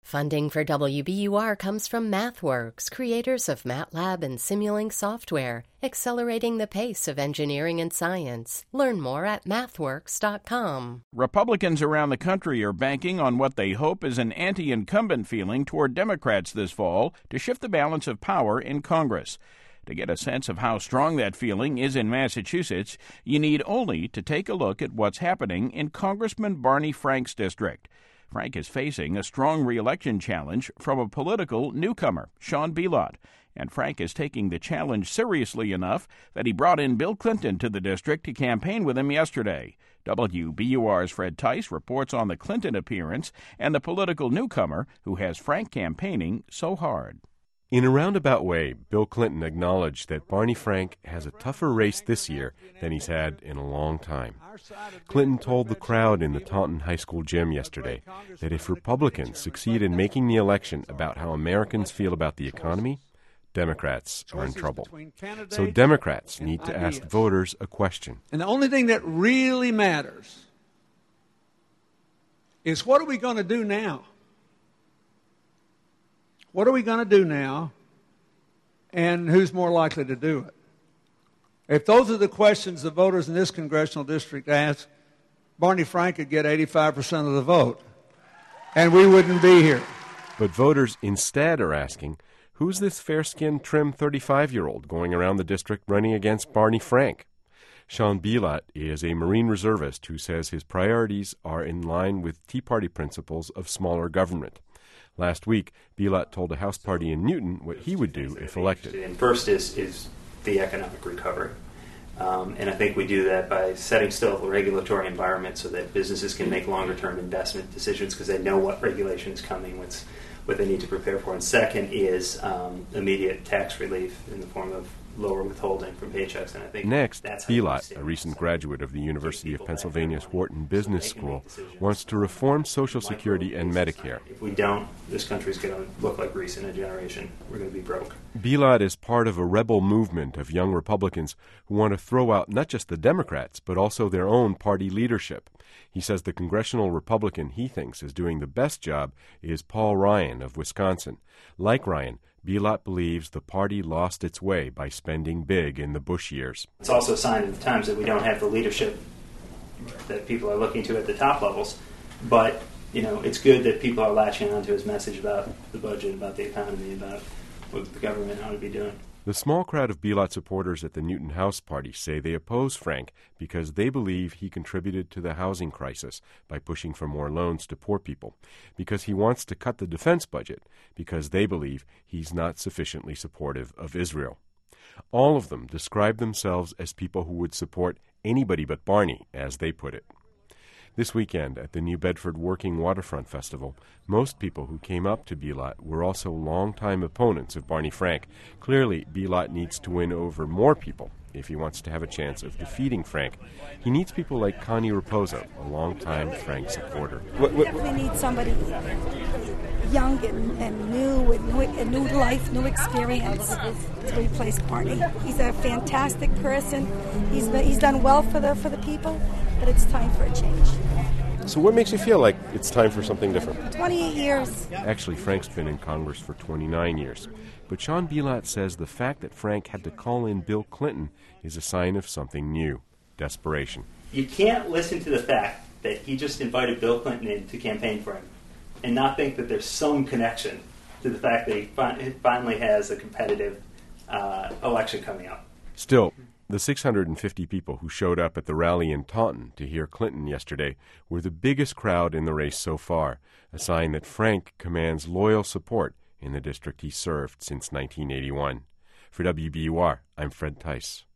Funding for WBUR comes from MathWorks, creators of MATLAB and Simulink software, accelerating the pace of engineering and science. Learn more at mathworks.com. Republicans around the country are banking on what they hope is an anti-incumbent feeling toward Democrats this fall to shift the balance of power in Congress. To get a sense of how strong that feeling is in Massachusetts, you need only to take a look at what's happening in Congressman Barney Frank's district. Frank is facing a strong re-election challenge from a political newcomer, Sean Bilott, and Frank is taking the challenge seriously enough that he brought in Bill Clinton to the district to campaign with him yesterday. WBUR's Fred Tice reports on the Clinton appearance and the political newcomer who has Frank campaigning so hard. In a roundabout way, Bill Clinton acknowledged that Barney Frank has a tougher race this year than he's had in a long time. Clinton told the crowd in the Taunton High School gym yesterday that if Republicans succeed in making the election about how Americans feel about the economy, Democrats are in trouble. So Democrats need to ask voters a question. And the only thing that really matters is what are we going to do now? What are we going to do now, and who's more likely to do it? If those are the questions the voters in this congressional district ask, Barney Frank could get 85% of the vote, and we wouldn't be here. But voters instead are asking, who's this fair-skinned, trim 35-year-old going around the district running against Barney Frank? Sean Bilott is a Marine reservist who says his priorities are in line with Tea Party principles of smaller government. Last week, Bilott told a House party in Newton what he would do if elected. And first is the economic recovery. And I think we do that by setting still the regulatory environment so that businesses can make longer-term investment decisions because they know what regulation is coming, what they need to prepare for. And second is immediate tax relief in the form of lower withholding from paychecks. And I think next, Bilott, a recent graduate of the University of Pennsylvania's Wharton Business School, wants to reform Social Security and Medicare. If we don't, this country's going to look like Greece in a generation. We're going to be broke. Bilott is part of a rebel movement of young Republicans who want to throw out not just the Democrats, but also their own party leadership. He says the congressional Republican he thinks is doing the best job is Paul Ryan of Wisconsin. Like Ryan, Bilott believes the party lost its way by spending big in the Bush years. It's also a sign of the times that we don't have the leadership that people are looking to at the top levels. But, it's good that people are latching on to his message about the budget, about the economy, about what the government ought to be doing. The small crowd of Bilott supporters at the Newton House party say they oppose Frank because they believe he contributed to the housing crisis by pushing for more loans to poor people, because he wants to cut the defense budget, because they believe he's not sufficiently supportive of Israel. All of them describe themselves as people who would support anybody but Barney, as they put it. This weekend at the New Bedford Working Waterfront Festival, most people who came up to Bilott were also longtime opponents of Barney Frank. Clearly, Bilott needs to win over more people if he wants to have a chance of defeating Frank. He needs people like Connie Raposo, a longtime Frank supporter. We definitely need somebody young and new, with a new life, new experience to replace Barney. He's a fantastic person. He's done well for the people, but it's time for a change. So what makes you feel like it's time for something different? 28 years. Actually, Frank's been in Congress for 29 years. But Sean Bilott says the fact that Frank had to call in Bill Clinton is a sign of something new, desperation. You can't listen to the fact that he just invited Bill Clinton in to campaign for him and not think that there's some connection to the fact that he finally has a competitive election coming up. Still, the 650 people who showed up at the rally in Taunton to hear Clinton yesterday were the biggest crowd in the race so far, a sign that Frank commands loyal support in the district he served since 1981. For WBUR, I'm Fred Tice.